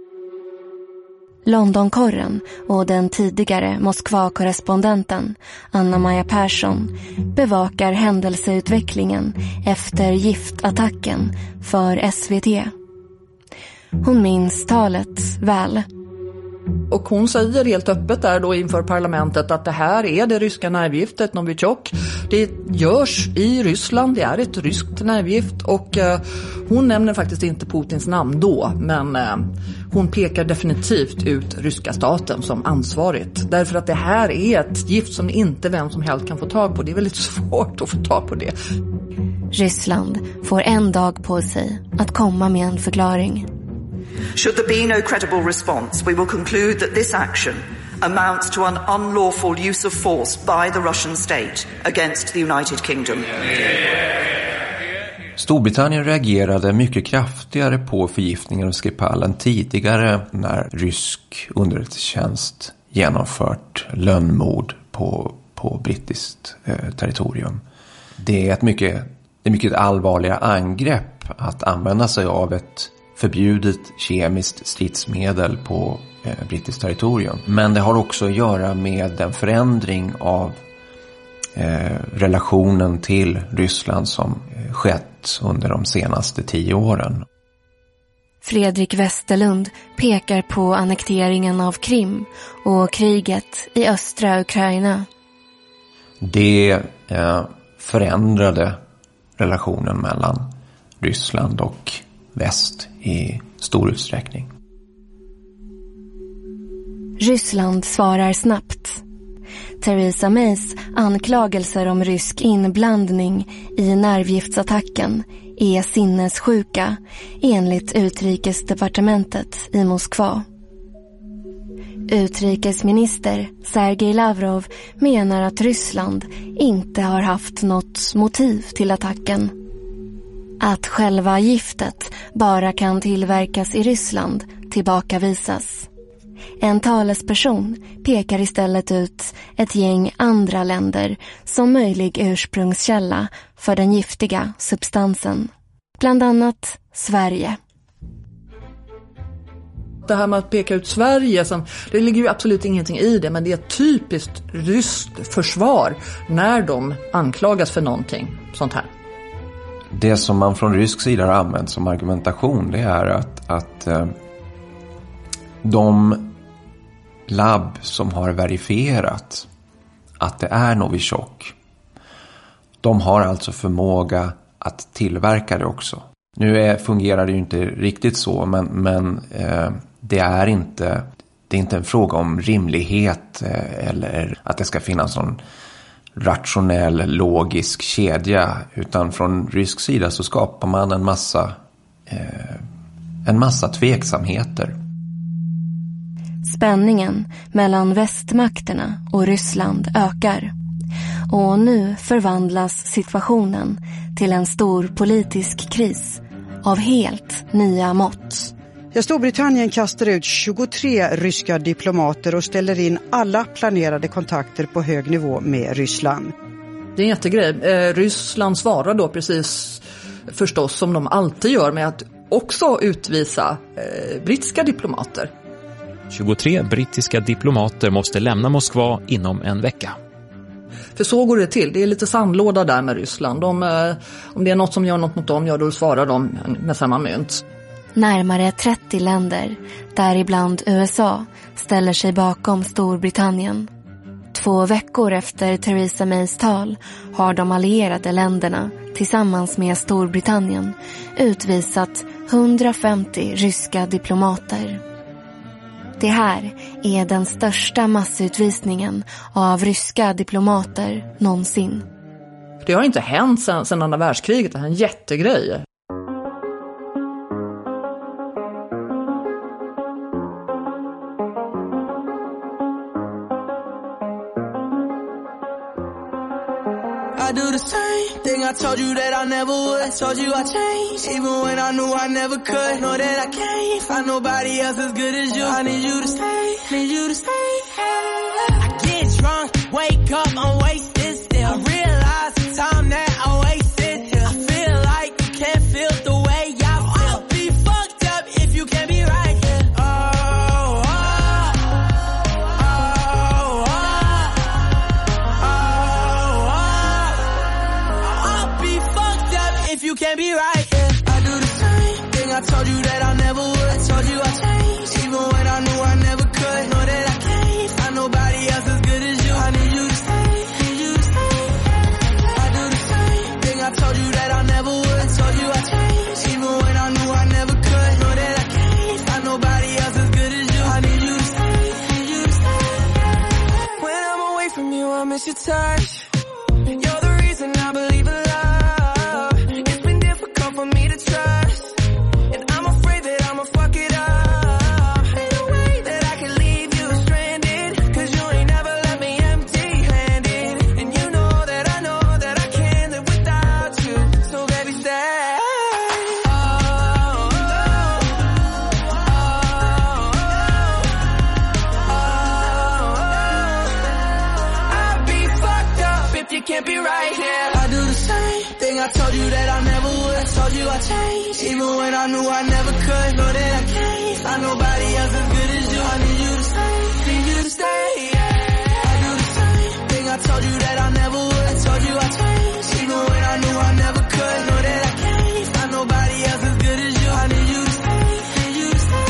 Londonkorren och den tidigare Moskva-korrespondenten Anna-Maja Persson bevakar händelseutvecklingen efter giftattacken för SVT. Hon minns talet väl. Och hon säger helt öppet där då inför parlamentet att det här är det ryska nervgiftet Novichok. Det görs i Ryssland, det är ett ryskt nervgift och hon nämner faktiskt inte Putins namn då, men hon pekar definitivt ut ryska staten som ansvarigt. Därför att det här är ett gift som inte vem som helst kan få tag på. Det är väldigt svårt att få tag på det. Ryssland får en dag på sig att komma med en förklaring. Should there be no credible response, we will conclude that this action amounts to an unlawful use of force by the Russian state against the United Kingdom. Storbritannien reagerade mycket kraftigare på förgiftningen av Skripal än tidigare när rysk underrättelsetjänst genomfört lönnmord på brittiskt territorium. Det är ett mycket allvarligare angrepp att använda sig av ett förbjudet kemiskt stridsmedel på brittiskt territorium. Men det har också att göra med den förändring av relationen till Ryssland som skett under de senaste 10 åren. Fredrik Westerlund pekar på annekteringen av Krim och kriget i östra Ukraina. Det förändrade relationen mellan Ryssland och väst i stor utsträckning. Ryssland svarar snabbt. Theresa Mays anklagelser om rysk inblandning i nervgiftsattacken är sinnessjuka enligt utrikesdepartementet i Moskva. Utrikesminister Sergej Lavrov menar att Ryssland inte har haft något motiv till attacken. Att själva giftet bara kan tillverkas i Ryssland tillbakavisas. En talesperson pekar istället ut ett gäng andra länder som möjlig ursprungskälla för den giftiga substansen. Bland annat Sverige. Det här med att peka ut Sverige, det ligger ju absolut ingenting i det, men det är ett typiskt ryskt försvar när de anklagas för någonting sånt här. Det som man från rysk sida har använt som argumentation, det är att de labb som har verifierat att det är Novichok, de har alltså förmåga att tillverka det också. Nu fungerar det ju inte riktigt så, men det är inte en fråga om rimlighet eller att det ska finnas någon rationell, logisk kedja, utan från rysk sida så skapar man en massa tveksamheter. Spänningen mellan västmakterna och Ryssland ökar. Och nu förvandlas situationen till en stor politisk kris av helt nya mått. Storbritannien kastar ut 23 ryska diplomater och ställer in alla planerade kontakter på hög nivå med Ryssland. Det är en jättegrej. Ryssland svarar då precis förstås som de alltid gör med att också utvisa brittiska diplomater. 23 brittiska diplomater måste lämna Moskva inom en vecka. För så går det till. Det är lite sandlåda där med Ryssland. Om det är något som gör något mot dem, då svarar de med samma mynt. Närmare 30 länder, däribland USA, ställer sig bakom Storbritannien. 2 veckor efter Theresa Mays tal har de allierade länderna tillsammans med Storbritannien utvisat 150 ryska diplomater. Det här är den största massutvisningen av ryska diplomater någonsin. Det har inte hänt sedan andra världskriget, det är en jättegrej. I do the same thing I told you that I never would. I told you I changed, even when I knew I never could. Know that I can't find nobody else as good as you. I need you to stay, need you to stay. I get drunk, wake up, I'm wasted still. I realize the time that I wasted here. I feel like you can't feel the way I feel. I'll be fucked up if you can't be right here. You can't be right, yeah. I do the same thing I told you that I never would. I told you I changed, even when I knew I never could. Know that I can't find nobody else as good as you. I need you to stay, need you to stay. I do the same thing I told you that I never would. I told you I changed, even when I knew I never could. Know that I can't find nobody else as good as you. I need you to stay, need you to stay. When I'm away from you, I miss your touch. You're the reason I believe in love. For me to trust, and I'm afraid that I'ma fuck it up. Ain't no way that I can leave you stranded, 'cause you ain't never left me empty-handed. And you know that I can't live without you. So baby stay. I'd be fucked up if you can't be right here. I do the same thing I told you that I never would. I told you I changed, even when I knew I never could. Know that I can't find nobody else as good as you. I need you to stay, need you to stay, yeah. I do the same thing I told you that I never would. I told you I changed, even when I knew I never could. Know that I can't find nobody else as good as you. I need you to stay, need you to stay.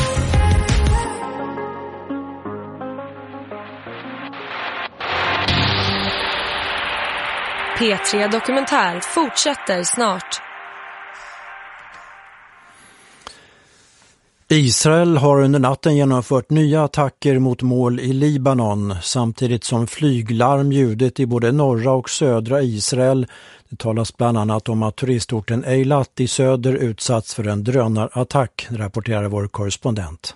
P3 Dokumentär fortsätter snart. Israel har under natten genomfört nya attacker mot mål i Libanon samtidigt som flyglarm ljudet i både norra och södra Israel. Det talas bland annat om att turistorten Eilat i söder utsatts för en drönarattack, rapporterar vår korrespondent.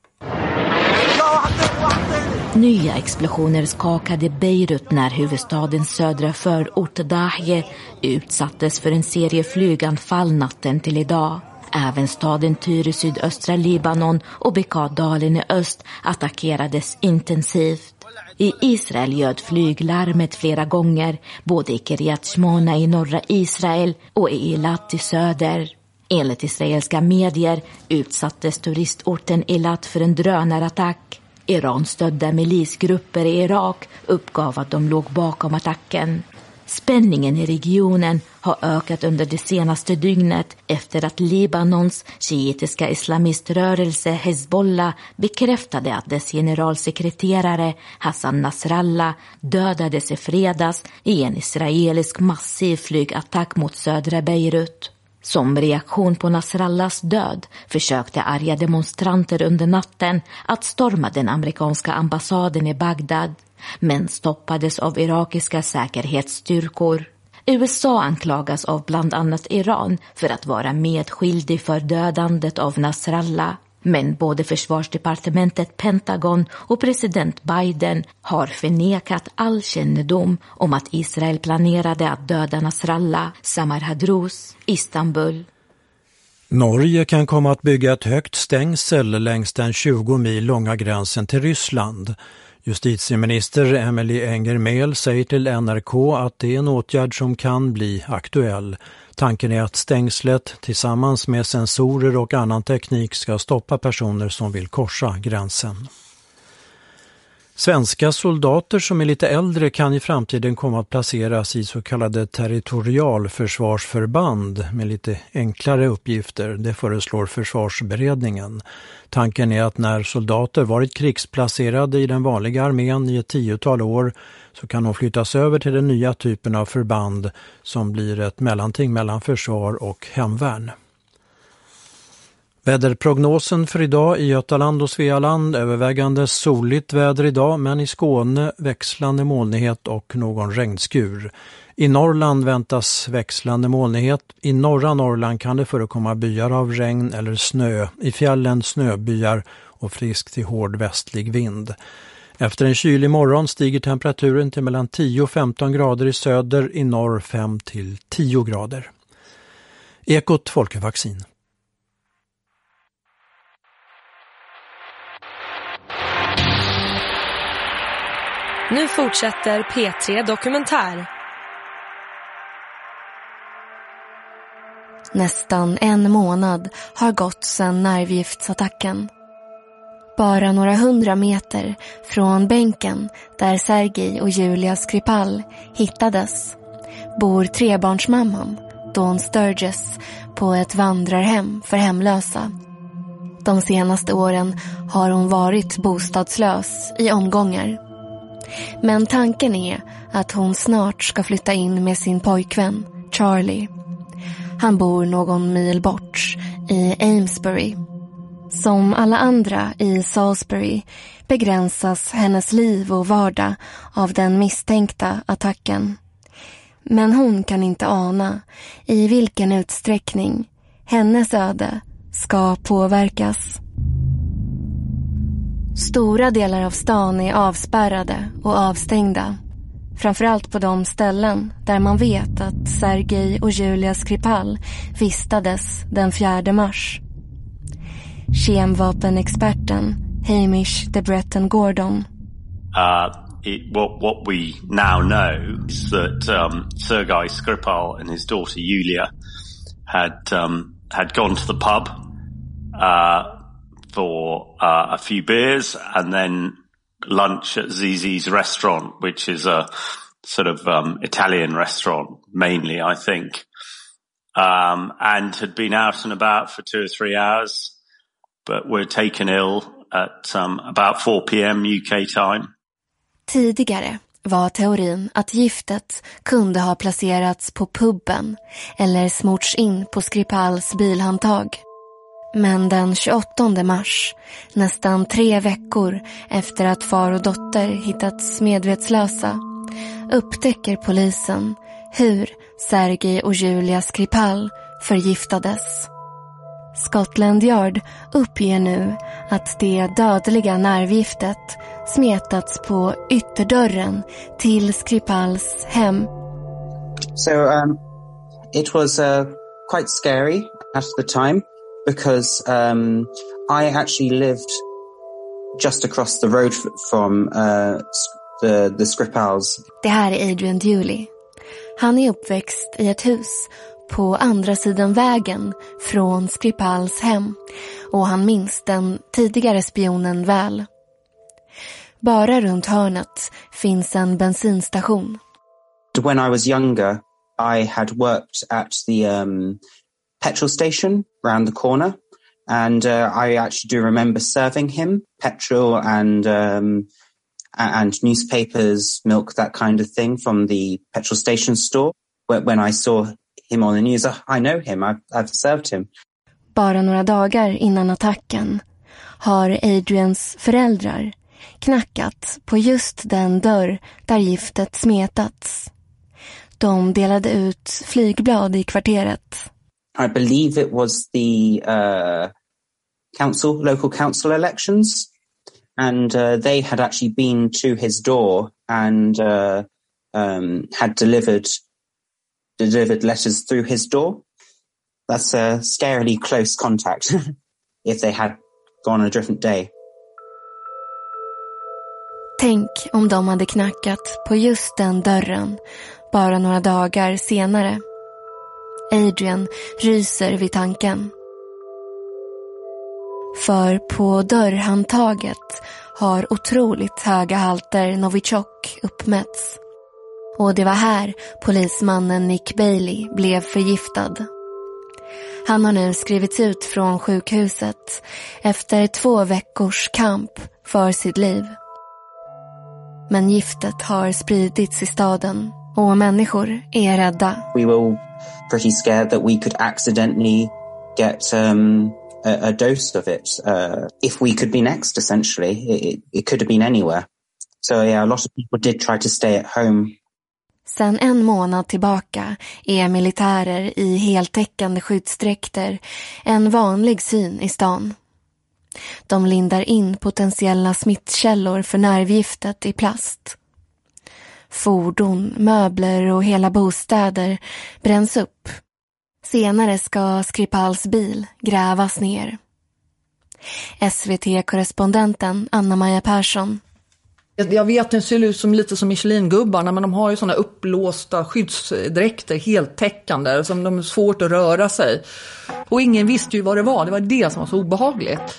Nya explosioner skakade Beirut när huvudstadens södra förort Dahje utsattes för en serie flyganfall natten till idag. Även staden Tyr i sydöstra Libanon och Bekaa-dalen i öst attackerades intensivt. I Israel ljöd flyglarmet flera gånger, både i Kiryat Shmona i norra Israel och i Eilat i söder. Enligt israeliska medier utsattes turistorten Eilat för en drönarattack. Iran-stödda milisgrupper i Irak uppgav att de låg bakom attacken. Spänningen i regionen har ökat under det senaste dygnet efter att Libanons shiitiska islamiströrelse Hezbollah bekräftade att dess generalsekreterare Hassan Nasrallah dödades i fredags i en israelisk massiv flygattack mot södra Beirut. Som reaktion på Nasrallahs död försökte arga demonstranter under natten att storma den amerikanska ambassaden i Bagdad, men stoppades av irakiska säkerhetsstyrkor. USA anklagas av bland annat Iran för att vara medskyldig för dödandet av Nasrallah. Men både försvarsdepartementet Pentagon och president Biden har förnekat all kännedom om att Israel planerade att döda Nasrallah, Samar Hadrous, Istanbul. Norge kan komma att bygga ett högt stängsel längs den 20 mil långa gränsen till Ryssland. Justitieminister Emily Enger-Mehl säger till NRK att det är en åtgärd som kan bli aktuell. Tanken är att stängslet tillsammans med sensorer och annan teknik ska stoppa personer som vill korsa gränsen. Svenska soldater som är lite äldre kan i framtiden komma att placeras i så kallade territorialförsvarsförband med lite enklare uppgifter. Det föreslår försvarsberedningen. Tanken är att när soldater varit krigsplacerade i den vanliga armén i ett 10-tal år så kan de flyttas över till den nya typen av förband som blir ett mellanting mellan försvar och hemvärn. Väderprognosen för idag i Götaland och Svealand, övervägande soligt väder idag, men i Skåne växlande molnighet och någon regnskur. I Norrland väntas växlande molnighet. I norra Norrland kan det förekomma byar av regn eller snö. I fjällen snöbyar och frisk till hård västlig vind. Efter en kylig morgon stiger temperaturen till mellan 10 och 15 grader i söder, i norr 5 till 10 grader. Ekot Folkevaccin. Nu fortsätter P3 Dokumentär. Nästan en månad har gått sedan nervgiftsattacken. Bara några 100 meter från bänken där Sergej och Julia Skripal hittades bor trebarnsmamman Dawn Sturges på ett vandrarhem för hemlösa. De senaste åren har hon varit bostadslös i omgångar. Men tanken är att hon snart ska flytta in med sin pojkvän Charlie. Han bor någon mil bort i Amesbury. Som alla andra i Salisbury begränsas hennes liv och vardag av den misstänkta attacken. Men hon kan inte ana i vilken utsträckning hennes öde ska påverkas. Stora delar av stan är avspärrade och avstängda. Framförallt på de ställen där man vet att Sergej och Julia Skripal vistades den 4 mars. Kemvapenexperten Hamish de Bretton Gordon. What we now know is that Sergei Skripal and his daughter Yulia had gone to the pub for a few beers and then lunch at Zizi's restaurant, which is a sort of Italian restaurant mainly, I think, and had been out and about for 2 or 3 hours, but were taken ill at about 4 p.m. UK time. Tidigare var teorin att giftet kunde ha placerats på pubben eller smorts in på Skripals bilhandtag. Men den 28 mars, nästan 3 veckor efter att far och dotter hittats medvetslösa, upptäcker polisen hur Sergej och Julia Skripal förgiftades. Scotland Yard uppger nu att det dödliga nervgiftet smetats på ytterdörren till Skripals hem. So it was quite scary at the time because I actually lived just across the road from the Skripals. Det här är Adrian Dewley. Han är uppväxt i ett hus på andra sidan vägen från Skripals hem och han minns den tidigare spionen väl. Bara runt hörnet finns en bensinstation. When I was younger, I had worked at the petrol station round the corner and I actually do remember serving him petrol and newspapers, milk, that kind of thing from the petrol station store. When I saw him on the news, I know him, I've served him. Bara några dagar innan attacken har Adrians föräldrar knackat på just den dörr där giftet smetats. De delade ut flygblad i kvarteret. I believe it was the local council elections, and they had actually been to his door and had delivered letters through his door. That's a scarily close contact if they had gone a different day. Tänk om de hade knackat på just den dörren bara några dagar senare. Adrian ryser vid tanken. För på dörrhandtaget har otroligt höga halter Novichok uppmätts. Och det var här polismannen Nick Bailey blev förgiftad. Han har nu skrivits ut från sjukhuset efter 2 veckors kamp för sitt liv. Men giftet har spridits i staden och människor är rädda. We were all pretty scared that we could accidentally get a dose of it. If we could be next, essentially, it could have been anywhere. So yeah, a lot of people did try to stay at home. Sen en månad tillbaka är militärer i heltäckande skyddsdräkter en vanlig syn i stan. De lindar in potentiella smittkällor för nervgiftet i plast. Fordon, möbler och hela bostäder bränns upp. Senare ska Skripals bil grävas ner. SVT-korrespondenten Anna-Maja Persson. Jag vet att det ser ut som lite som Michelin-gubbarna, men de har ju såna upplåsta skyddsdräkter, helt täckande, som de är svårt att röra sig. Och ingen visste ju vad det var det som var så obehagligt.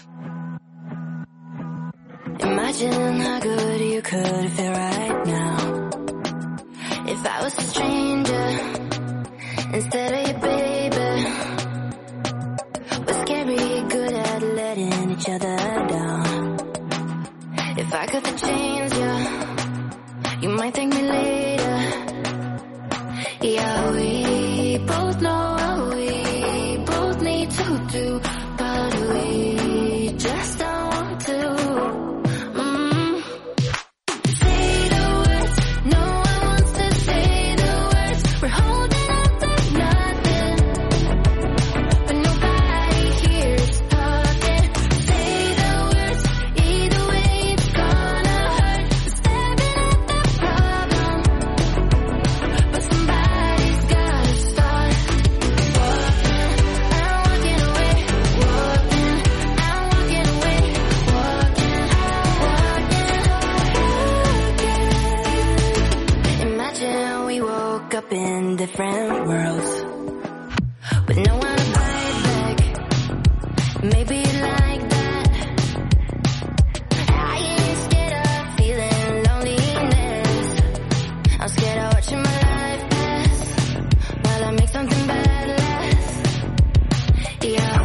Imagine how good you could feel right now. If I was a stranger instead of your baby. We're scary good at letting each other down. If I could change you, you might thank me later. Yeah, we both know what we both need to do, but we just don't want to. Say the words, no one wants to say the words. We're holding up to nothing, but nobody hears talking. Say the words, either way it's gonna hurt. We're stabbing at the problem, but somebody's gotta start. Walking, I'm walking away. Walking, I'm walking away. Walking, walking. Imagine we woke up in different worlds, with no one to fight back. Maybe you like that. I ain't scared of feeling loneliness. I'm scared of watching my life pass while I make something bad last. Yeah.